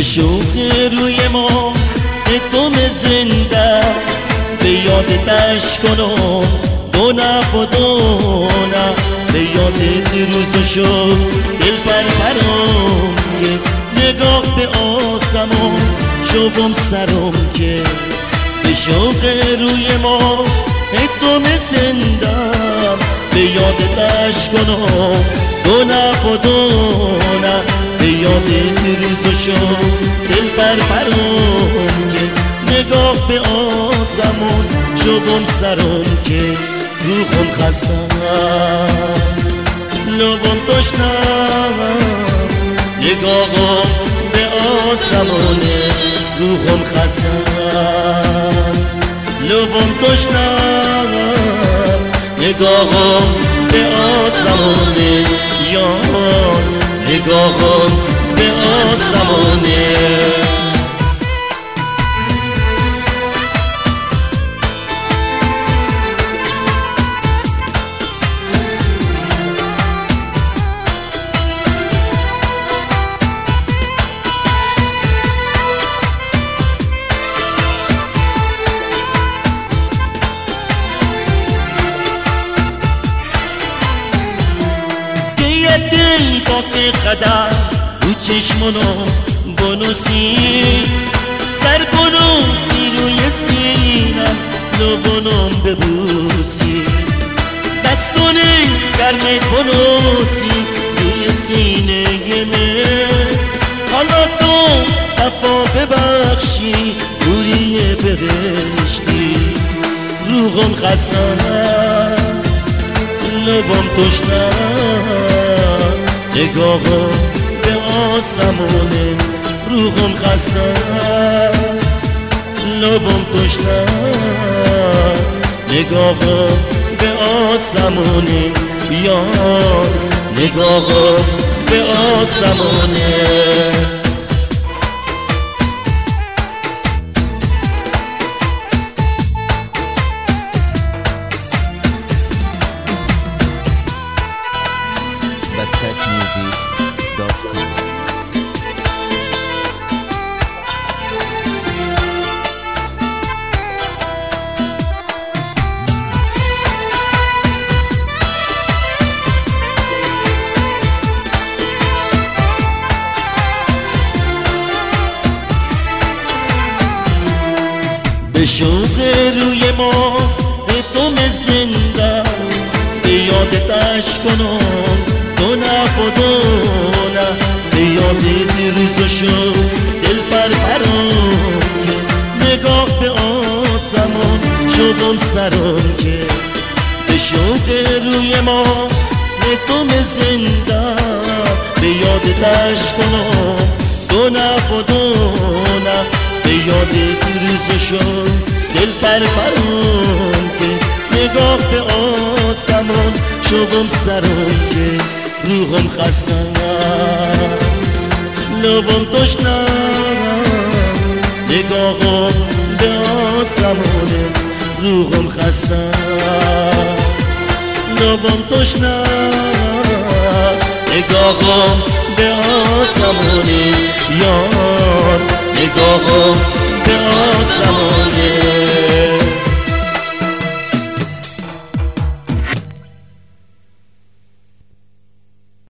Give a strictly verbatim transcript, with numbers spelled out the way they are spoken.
شوق روی ما اتم زنده به یادتش کنم دونه و دونه به یاد روز و شد دل پر پرم نگاه به آسمون شوم سرم که به شوق روی ما اتم زنده به یادتش کنم دونه و دونه به یاد روز و شد دل پر پرم که نگاه به آسمون شوم سرم که روحم خستم لبم تشنم نگاهم به آسمونه روحم خستم لبم تشنم نگاهم به آسمونه یار نگاهم به آسمونه دل باک قدر رو چشمونو بنوسی سر بنوسی روی سینم لبونم ببوسی دستونی گرمت بنوسی روی سینه من حالا تو صفا ببخشی دوری بهشتی روحم خستم لبم تشنم نگاهم به آسمونه روحم خستم لبم تشنم نگاهم به آسمونه یار نگاهم به آسمونه Bastet Music dot com به شوق روی ما اتم زنده به یادتش کنم دونه و دونه به یاد روز شد دل پر پرم که نگاه به آسمان شدم سرم که به شوق روی ما اتم زنده به یادتش کنم دونه و دونه به یاد روز شد دل پر پرم که نگاه به آسمان شدم سرم که روحم خستم لبم تشنم نگاهم به آسمونه روحم خستم لبم تشنم نگاهم به آسمونه یار نگاهم